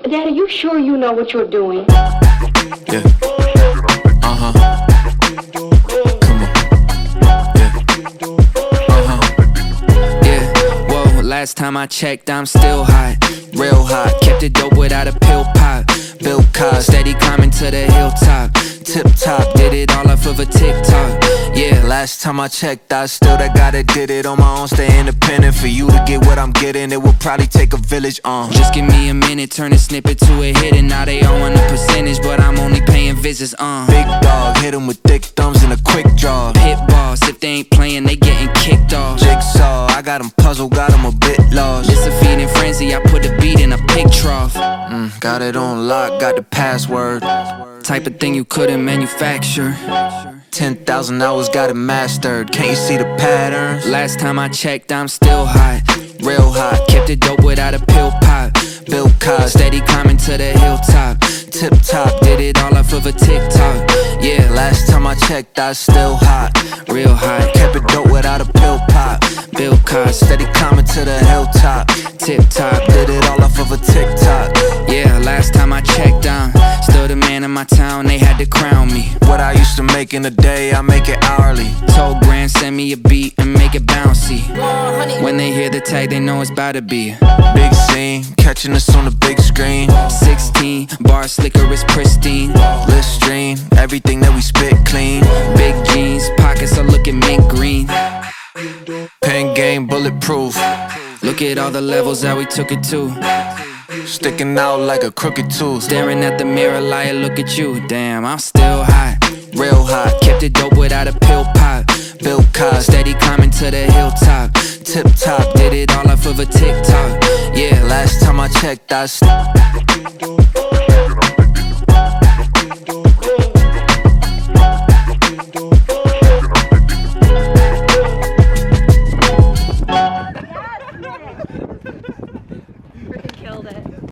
Daddy, you sure you know what you're doing? Yeah. Uh-huh. Come on. Yeah. Uh-huh. Yeah. Whoa, last time I checked, I'm still hot. Real hot. Kept it dope without a pill pop. Bill Cosby, steady climbing to the hilltop. Tip top, did it all off of a TikTok. Yeah, last time I checked, I still that guy that did it on my own. Stay independent, for you to get what I'm getting, it will probably take a village. Just give me a minute, turn a snippet to a hit, and now they all want a percentage, but I'm only paying visits. Big dog, hit 'em with thick thumbs and a quick draw. Pit boss, if they ain't playing, they getting kicked off. Jigsaw, I got 'em puzzled, got 'em a bit lost. It's a feeding frenzy, I put the beat in a pig trough. Got it on lock, got the password. Type of thing you couldn't manufacture. 10,000 hours, got it mastered. Can't you see the patterns? Last time I checked, I'm still hot. Real hot, kept it dope without a pill pop. Bill Cosby, steady climbing to the hilltop. Tip top, did it all off of a TikTok. Yeah, last time I checked, I was still hot. Real hot, kept it dope without a pill pop. Bill Cosby, steady climbing to the hilltop. Tip top, did it all off of a TikTok. Yeah, last time I checked, I'm still the man in my town, they had to crown me. What I used to make in a day, I make it hourly. Told Grand, send me a beat and make it bouncy. When they hear the tag, they know it's about to be big scene, catching us on the big screen. 16, bar slicker is pristine. Listerine, everything that we spit clean. Big jeans, pockets are looking mint green. Pen game, bulletproof. Look at all the levels that we took it to. Sticking out like a crooked tooth. Staring at the mirror like, look at you. Damn, I'm still hot. Real hot, kept it dope without a pill pop. Bill Cosby, steady climbing to the hilltop. Tip top, did it all off of a TikTok. Yeah, last time I checked, I